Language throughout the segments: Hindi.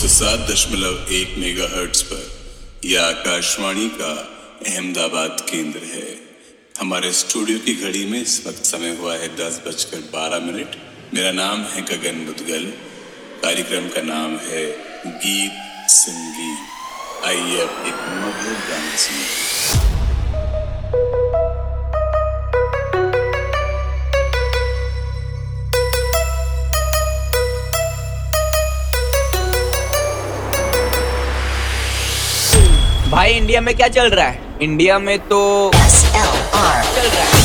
107.1 मेगाहर्ट्ज पर यह आकाशवाणी का अहमदाबाद केंद्र है। हमारे स्टूडियो की घड़ी में इस वक्त समय हुआ है 10:12। मेरा नाम है गगन मुदगल। कार्यक्रम का नाम है गीत संगीत। आइए अब एक मधुर गाना सुनिए। भाई इंडिया में क्या चल रहा है? इंडिया में तो SLR चल रहा है।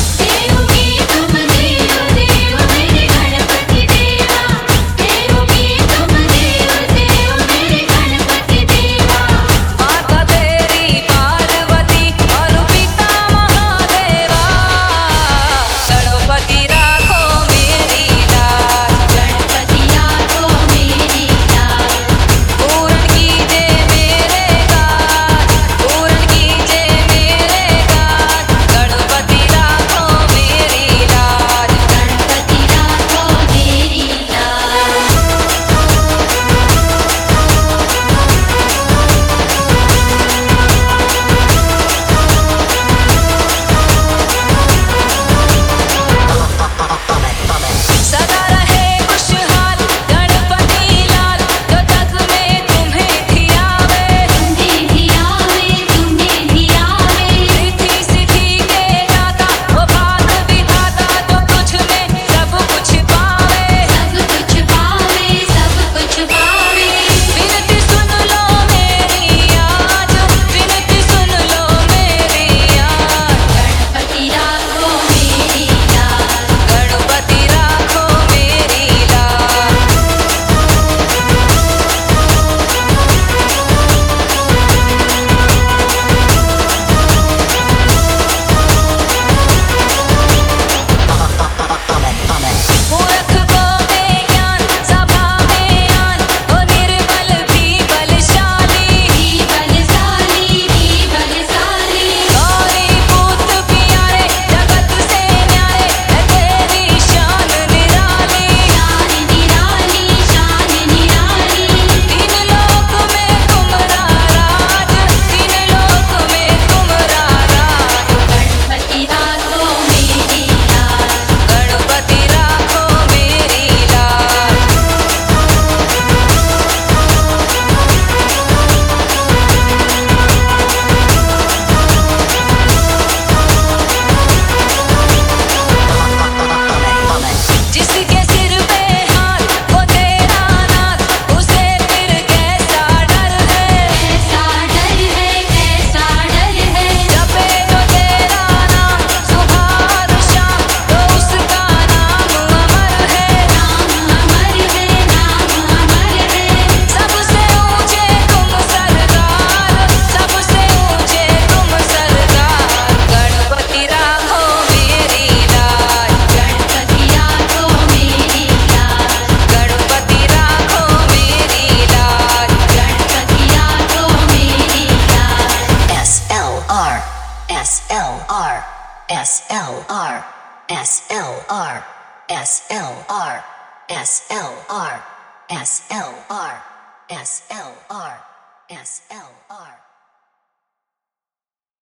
SLR, SLR, SLR, SLR, SLR, SLR, SLR, SLR, SLR.